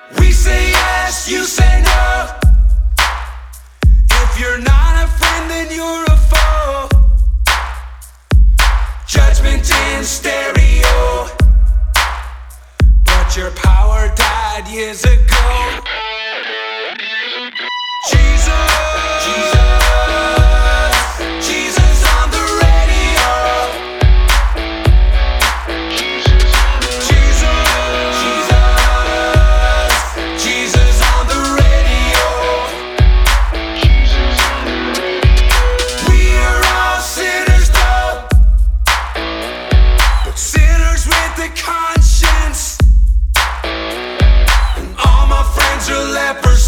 We say yes, you say no. If you're not a friend, then you're a foe. Judgment in stereo, but your power died years ago. Jesus, Jesus, Jesus on the radio. Jesus, Jesus, Jesus on the radio. We are all sinners though, but sinners with a conscience. And all my friends are lepers.